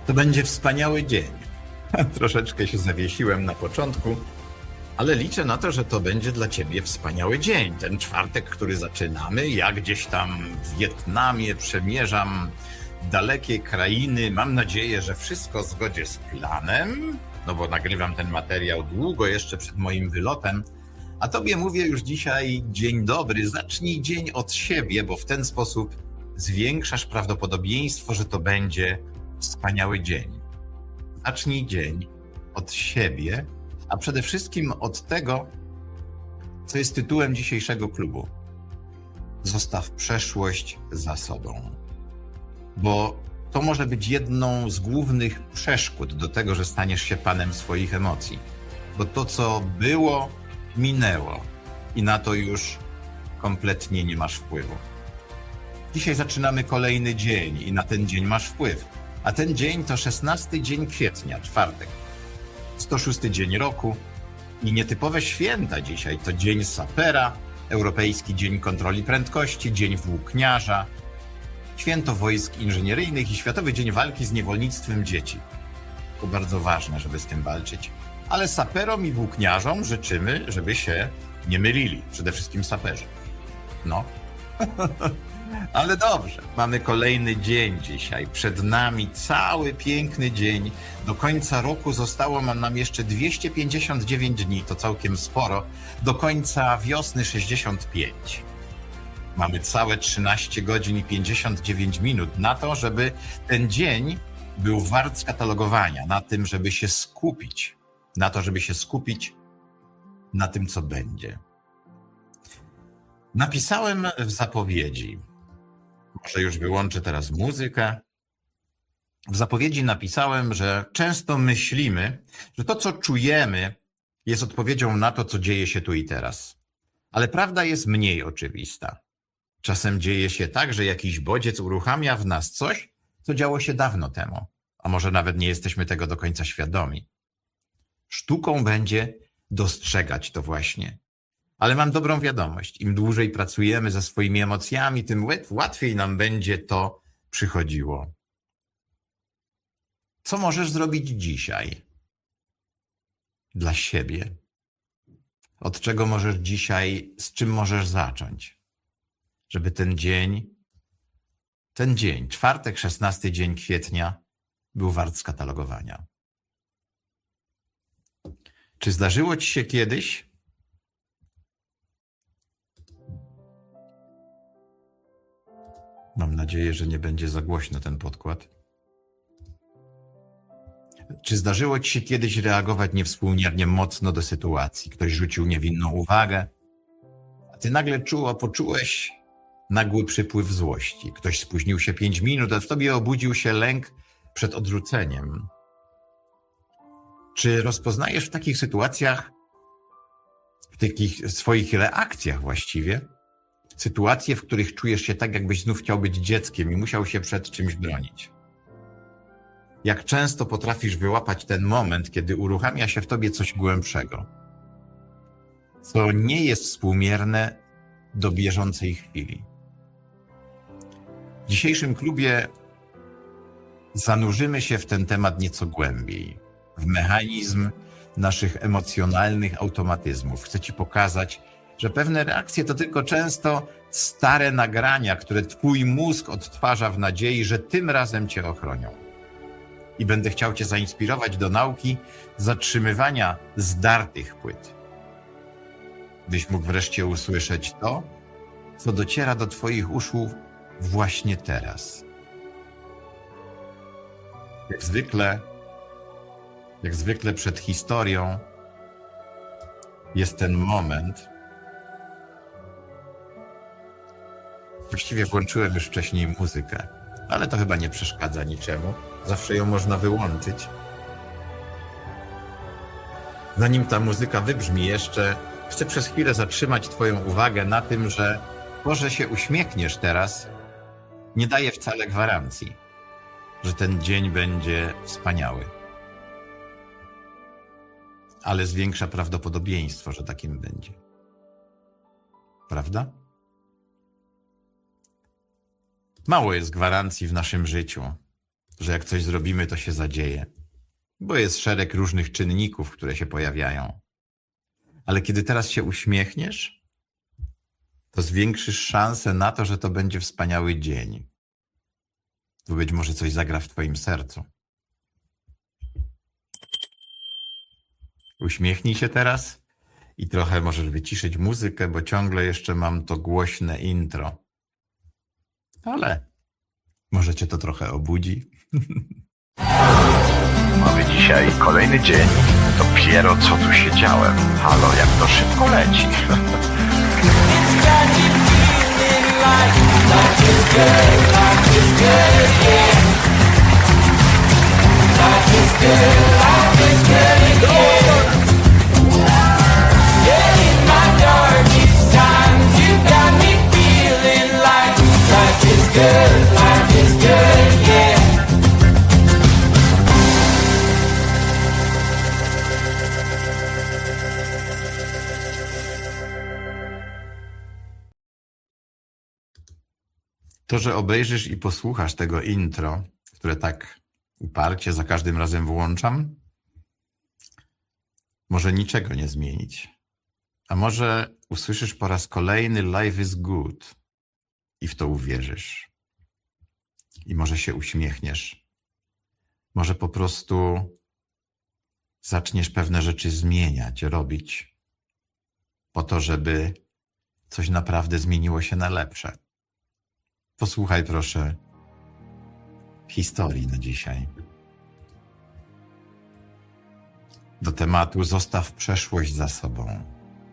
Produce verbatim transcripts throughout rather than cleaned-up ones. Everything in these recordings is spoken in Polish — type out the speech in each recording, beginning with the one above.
To będzie wspaniały dzień. Troszeczkę się zawiesiłem na początku, ale liczę na to, że to będzie dla ciebie wspaniały dzień. Ten czwartek, który zaczynamy, ja gdzieś tam w Wietnamie przemierzam dalekie krainy. Mam nadzieję, że wszystko w zgodzie z planem, no bo nagrywam ten materiał długo jeszcze przed moim wylotem. A tobie mówię już dzisiaj dzień dobry, zacznij dzień od siebie, bo w ten sposób zwiększasz prawdopodobieństwo, że to będzie wspaniały dzień. Zacznij dzień od siebie, a przede wszystkim od tego, co jest tytułem dzisiejszego klubu. Zostaw przeszłość za sobą. Bo to może być jedną z głównych przeszkód do tego, że staniesz się panem swoich emocji. Bo to, co było, minęło i na to już kompletnie nie masz wpływu. Dzisiaj zaczynamy kolejny dzień i na ten dzień masz wpływ. A ten dzień to szesnasty dzień kwietnia, czwartek. sto szósty dzień roku i nietypowe święta dzisiaj to Dzień Sapera, Europejski Dzień Kontroli Prędkości, Dzień Włókniarza, Święto Wojsk Inżynieryjnych i Światowy Dzień Walki z Niewolnictwem Dzieci. To bardzo ważne, żeby z tym walczyć. Ale saperom i włókniarzom życzymy, żeby się nie mylili. Przede wszystkim saperzy. No. Ale dobrze, mamy kolejny dzień dzisiaj. Przed nami cały piękny dzień. Do końca roku zostało nam jeszcze dwieście pięćdziesiąt dziewięć dni, to całkiem sporo. Do końca wiosny sześćdziesiąt pięć. Mamy całe trzynaście godzin i pięćdziesiąt dziewięć minut na to, żeby ten dzień był wart skatalogowania, na tym, żeby się skupić. Na to, żeby się skupić na tym, co będzie. Napisałem w zapowiedzi, może już wyłączę teraz muzykę. W zapowiedzi napisałem, że często myślimy, że to, co czujemy, jest odpowiedzią na to, co dzieje się tu i teraz. Ale prawda jest mniej oczywista. Czasem dzieje się tak, że jakiś bodziec uruchamia w nas coś, co działo się dawno temu. A może nawet nie jesteśmy tego do końca świadomi. Sztuką będzie dostrzegać to właśnie. Ale mam dobrą wiadomość. Im dłużej pracujemy ze swoimi emocjami, tym łatwiej nam będzie to przychodziło. Co możesz zrobić dzisiaj dla siebie? Od czego możesz dzisiaj, z czym możesz zacząć? Żeby ten dzień, ten dzień, czwartek, szesnasty dzień kwietnia, był wart skatalogowania. Czy zdarzyło ci się kiedyś, mam nadzieję, że nie będzie za głośno ten podkład. Czy zdarzyło ci się kiedyś reagować niewspółmiernie mocno do sytuacji? Ktoś rzucił niewinną uwagę, a ty nagle czuło, poczułeś nagły przypływ złości. Ktoś spóźnił się pięć minut, a w tobie obudził się lęk przed odrzuceniem. Czy rozpoznajesz w takich sytuacjach, w takich swoich reakcjach właściwie, sytuacje, w których czujesz się tak, jakbyś znów chciał być dzieckiem i musiał się przed czymś bronić? Jak często potrafisz wyłapać ten moment, kiedy uruchamia się w tobie coś głębszego, co nie jest współmierne do bieżącej chwili? W dzisiejszym klubie zanurzymy się w ten temat nieco głębiej, w mechanizm naszych emocjonalnych automatyzmów. Chcę ci pokazać, że pewne reakcje to tylko często stare nagrania, które twój mózg odtwarza w nadziei, że tym razem cię ochronią. I będę chciał cię zainspirować do nauki zatrzymywania zdartych płyt, byś mógł wreszcie usłyszeć to, co dociera do twoich uszu właśnie teraz. Jak zwykle, jak zwykle przed historią jest ten moment. Właściwie włączyłem już wcześniej muzykę, ale to chyba nie przeszkadza niczemu. Zawsze ją można wyłączyć. Zanim ta muzyka wybrzmi jeszcze, chcę przez chwilę zatrzymać twoją uwagę na tym, że to, że się uśmiechniesz teraz, nie daje wcale gwarancji, że ten dzień będzie wspaniały. Ale zwiększa prawdopodobieństwo, że takim będzie. Prawda? Mało jest gwarancji w naszym życiu. że jak coś zrobimy, to się zadzieje. Bo jest szereg różnych czynników, które się pojawiają. Ale kiedy teraz się uśmiechniesz, to zwiększysz szansę na to, że to będzie wspaniały dzień. Bo być może coś zagra w twoim sercu. Uśmiechnij się teraz i trochę możesz wyciszyć muzykę, bo ciągle jeszcze mam to głośne intro. Ale może cię to trochę obudzi. Mamy dzisiaj kolejny dzień. Dopiero co tu siedziałem. Halo, jak to szybko leci. To, że obejrzysz i posłuchasz tego intro, które tak uparcie za każdym razem włączam, może niczego nie zmienić. A może usłyszysz po raz kolejny Life is good i w to uwierzysz. I może się uśmiechniesz. Może po prostu zaczniesz pewne rzeczy zmieniać, robić po to, żeby coś naprawdę zmieniło się na lepsze. Posłuchaj proszę historii na dzisiaj. Do tematu zostaw przeszłość za sobą.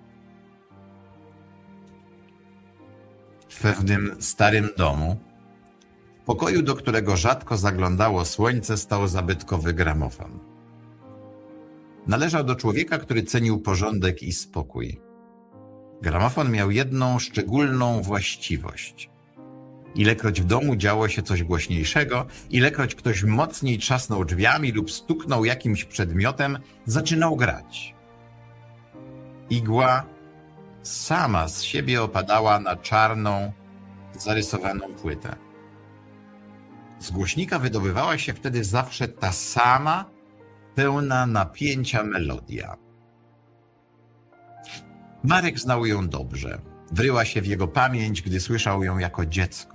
W pewnym starym domu, w pokoju, do którego rzadko zaglądało słońce, stał zabytkowy gramofon. Należał do człowieka, który cenił porządek i spokój. Gramofon miał jedną szczególną właściwość. Ilekroć w domu działo się coś głośniejszego, ilekroć ktoś mocniej trzasnął drzwiami lub stuknął jakimś przedmiotem, zaczynał grać. Igła sama z siebie opadała na czarną, zarysowaną płytę. Z głośnika wydobywała się wtedy zawsze ta sama, pełna napięcia melodia. Marek znał ją dobrze. Wryła się w jego pamięć, gdy słyszał ją jako dziecko.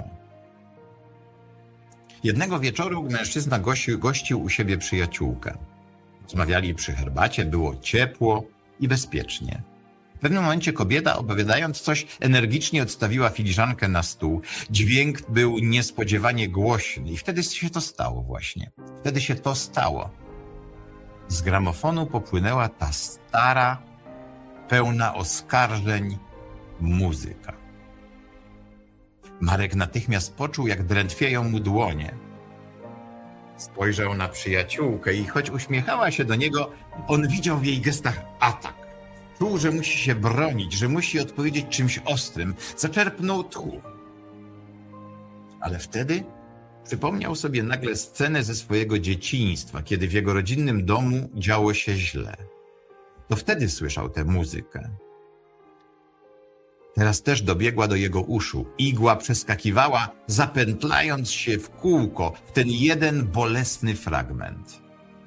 Jednego wieczoru mężczyzna gościł, gościł u siebie przyjaciółkę. Rozmawiali przy herbacie, było ciepło i bezpiecznie. W pewnym momencie kobieta, opowiadając coś, energicznie odstawiła filiżankę na stół. Dźwięk był niespodziewanie głośny i wtedy się to stało właśnie. Wtedy się to stało. Z gramofonu popłynęła ta stara, pełna oskarżeń muzyka. Marek natychmiast poczuł, jak drętwieją mu dłonie. Spojrzał na przyjaciółkę i choć uśmiechała się do niego, on widział w jej gestach atak. Czuł, że musi się bronić, że musi odpowiedzieć czymś ostrym. Zaczerpnął tchu. Ale wtedy przypomniał sobie nagle scenę ze swojego dzieciństwa, kiedy w jego rodzinnym domu działo się źle. To wtedy słyszał tę muzykę. Teraz też dobiegła do jego uszu. Igła przeskakiwała, zapętlając się w kółko w ten jeden bolesny fragment.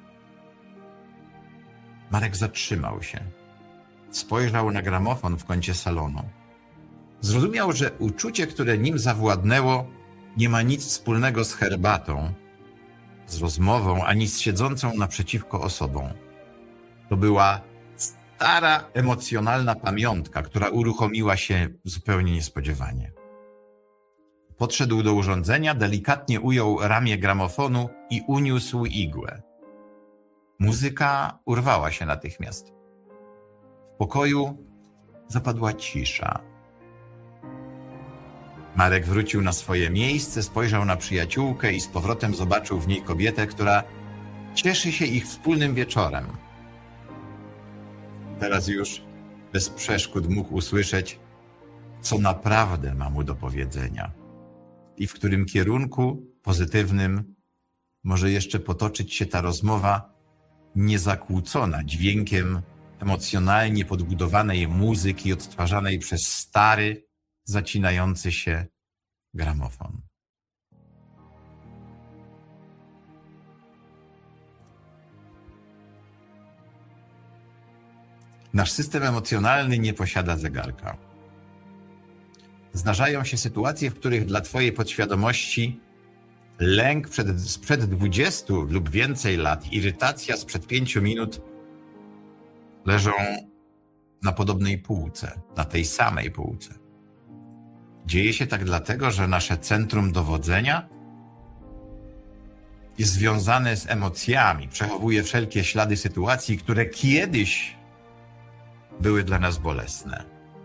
Marek zatrzymał się. Spojrzał na gramofon w kącie salonu. Zrozumiał, że uczucie, które nim zawładnęło, nie ma nic wspólnego z herbatą, z rozmową, ani z siedzącą naprzeciwko osobą. To była stara, emocjonalna pamiątka, która uruchomiła się zupełnie niespodziewanie. Podszedł do urządzenia, delikatnie ujął ramię gramofonu i uniósł igłę. Muzyka urwała się natychmiast. W pokoju zapadła cisza. Marek wrócił na swoje miejsce, spojrzał na przyjaciółkę i z powrotem zobaczył w niej kobietę, która cieszy się ich wspólnym wieczorem. Teraz już bez przeszkód mógł usłyszeć, co naprawdę ma mu do powiedzenia i w którym kierunku pozytywnym może jeszcze potoczyć się ta rozmowa niezakłócona dźwiękiem emocjonalnie podbudowanej muzyki odtwarzanej przez stary, zacinający się gramofon. Nasz system emocjonalny nie posiada zegarka. Zdarzają się sytuacje, w których dla twojej podświadomości lęk przed, sprzed dwudziestu lub więcej lat, irytacja sprzed pięciu minut leżą na podobnej półce, na tej samej półce. Dzieje się tak dlatego, że nasze centrum dowodzenia jest związane z emocjami, przechowuje wszelkie ślady sytuacji, które kiedyś były dla nas bolesne.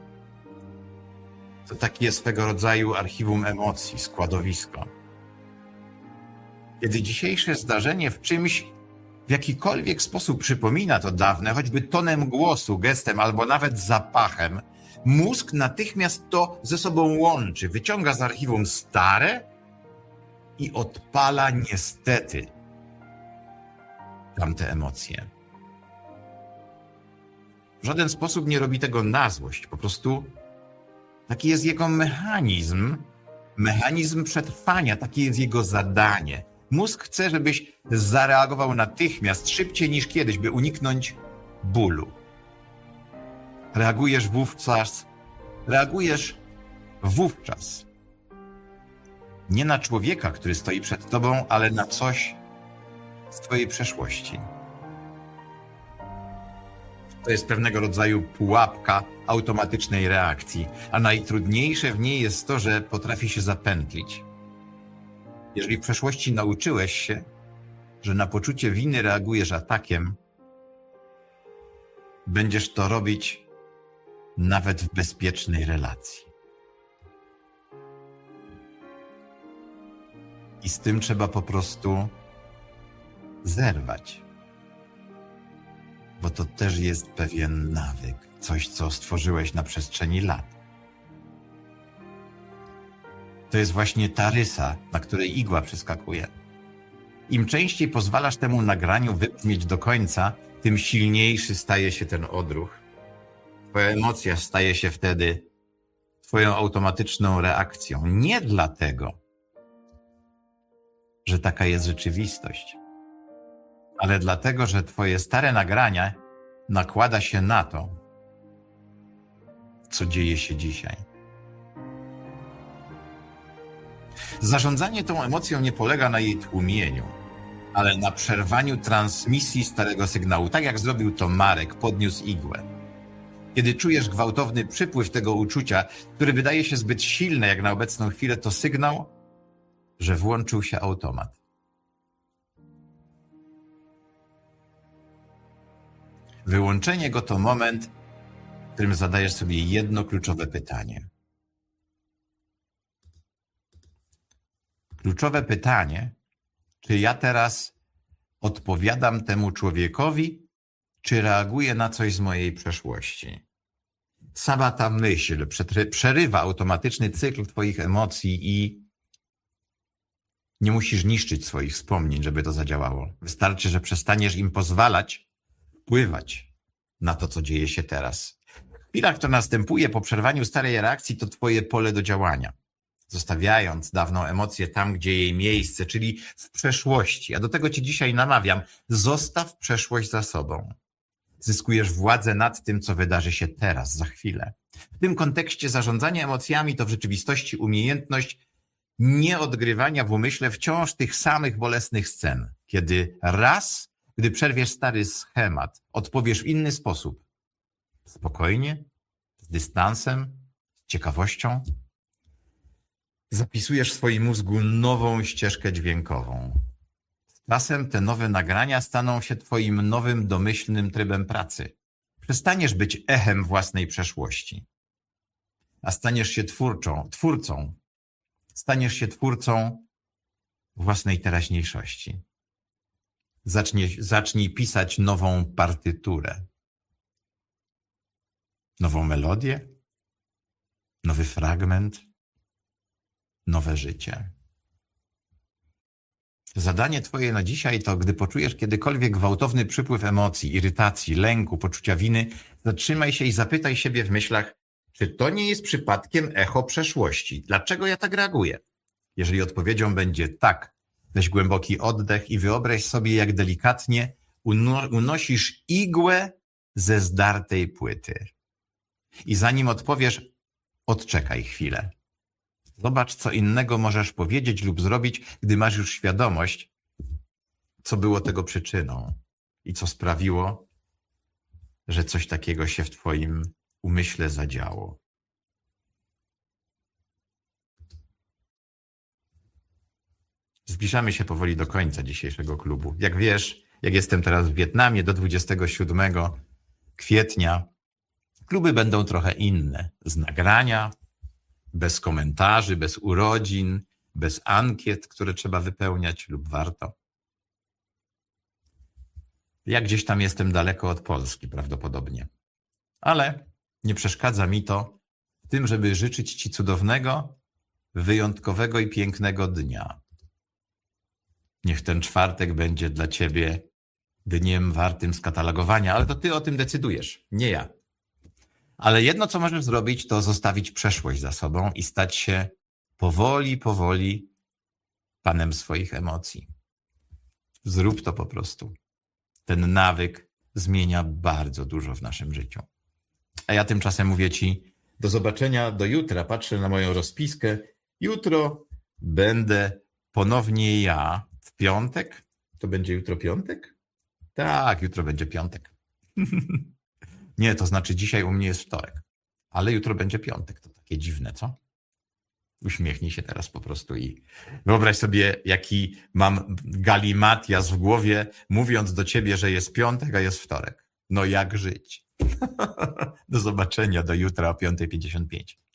To takie swego rodzaju archiwum emocji, składowisko. Kiedy dzisiejsze zdarzenie w czymś w jakikolwiek sposób przypomina to dawne, choćby tonem głosu, gestem albo nawet zapachem, mózg natychmiast to ze sobą łączy, wyciąga z archiwum stare i odpala niestety tamte emocje. W żaden sposób nie robi tego na złość, po prostu taki jest jego mechanizm, mechanizm przetrwania, takie jest jego zadanie. Mózg chce, żebyś zareagował natychmiast, szybciej niż kiedyś, by uniknąć bólu. Reagujesz wówczas, reagujesz wówczas nie na człowieka, który stoi przed tobą, ale na coś z twojej przeszłości. To jest pewnego rodzaju pułapka automatycznej reakcji, a najtrudniejsze w niej jest to, że potrafi się zapętlić. Jeżeli w przeszłości nauczyłeś się, że na poczucie winy reagujesz atakiem, będziesz to robić nawet w bezpiecznej relacji. I z tym trzeba po prostu zerwać. Bo to też jest pewien nawyk, coś, co stworzyłeś na przestrzeni lat. To jest właśnie ta rysa, na której igła przeskakuje. Im częściej pozwalasz temu nagraniu wybrzmieć do końca, tym silniejszy staje się ten odruch. Twoja emocja staje się wtedy twoją automatyczną reakcją. Nie dlatego, że taka jest rzeczywistość, ale dlatego, że twoje stare nagrania nakłada się na to, co dzieje się dzisiaj. Zarządzanie tą emocją nie polega na jej tłumieniu, ale na przerwaniu transmisji starego sygnału. Tak jak zrobił to Marek, podniósł igłę. Kiedy czujesz gwałtowny przypływ tego uczucia, który wydaje się zbyt silny jak na obecną chwilę, to sygnał, że włączył się automat. Wyłączenie go to moment, w którym zadajesz sobie jedno kluczowe pytanie. Kluczowe pytanie, czy ja teraz odpowiadam temu człowiekowi, czy reaguję na coś z mojej przeszłości. Sama ta myśl przerywa automatyczny cykl twoich emocji i nie musisz niszczyć swoich wspomnień, żeby to zadziałało. Wystarczy, że przestaniesz im pozwalać wpływać na to, co dzieje się teraz. Chwila, która następuje po przerwaniu starej reakcji, to twoje pole do działania. Zostawiając dawną emocję tam, gdzie jej miejsce, czyli w przeszłości. A do tego cię dzisiaj namawiam. Zostaw przeszłość za sobą. Zyskujesz władzę nad tym, co wydarzy się teraz, za chwilę. W tym kontekście zarządzanie emocjami to w rzeczywistości umiejętność nieodgrywania w umyśle wciąż tych samych bolesnych scen. Kiedy raz, gdy przerwiesz stary schemat, odpowiesz w inny sposób. Spokojnie, z dystansem, z ciekawością. Zapisujesz w swoim mózgu nową ścieżkę dźwiękową. Z czasem te nowe nagrania staną się twoim nowym, domyślnym trybem pracy. Przestaniesz być echem własnej przeszłości, a staniesz się twórczą, twórcą. Staniesz się twórcą własnej teraźniejszości. Zacznij, zacznij pisać nową partyturę. Nową melodię, nowy fragment, nowe życie. Zadanie twoje na dzisiaj to, gdy poczujesz kiedykolwiek gwałtowny przypływ emocji, irytacji, lęku, poczucia winy, zatrzymaj się i zapytaj siebie w myślach, czy to nie jest przypadkiem echo przeszłości? Dlaczego ja tak reaguję? Jeżeli odpowiedzią będzie tak, weź głęboki oddech i wyobraź sobie, jak delikatnie uno- unosisz igłę ze zdartej płyty. I zanim odpowiesz, odczekaj chwilę. Zobacz, co innego możesz powiedzieć lub zrobić, gdy masz już świadomość, co było tego przyczyną i co sprawiło, że coś takiego się w twoim umyśle zadziało. Zbliżamy się powoli do końca dzisiejszego klubu. Jak wiesz, jak jestem teraz w Wietnamie do dwudziestego siódmego kwietnia, kluby będą trochę inne. Z nagrania, bez komentarzy, bez urodzin, bez ankiet, które trzeba wypełniać lub warto. Ja gdzieś tam jestem daleko od Polski prawdopodobnie. Ale nie przeszkadza mi to w tym, żeby życzyć ci cudownego, wyjątkowego i pięknego dnia. Niech ten czwartek będzie dla ciebie dniem wartym skatalogowania, ale to ty o tym decydujesz, nie ja. Ale jedno, co możesz zrobić, to zostawić przeszłość za sobą i stać się powoli, powoli panem swoich emocji. Zrób to po prostu. Ten nawyk zmienia bardzo dużo w naszym życiu. A ja tymczasem mówię ci do zobaczenia, do jutra. Patrzę na moją rozpiskę. Jutro będę ponownie ja w piątek. To będzie jutro piątek? Tak, jutro będzie piątek. Nie, to znaczy dzisiaj u mnie jest wtorek, ale jutro będzie piątek. To takie dziwne, co? Uśmiechnij się teraz po prostu i wyobraź sobie, jaki mam galimatias w głowie, mówiąc do ciebie, że jest piątek, a jest wtorek. No jak żyć? Do zobaczenia, do jutra o piąta pięćdziesiąt pięć.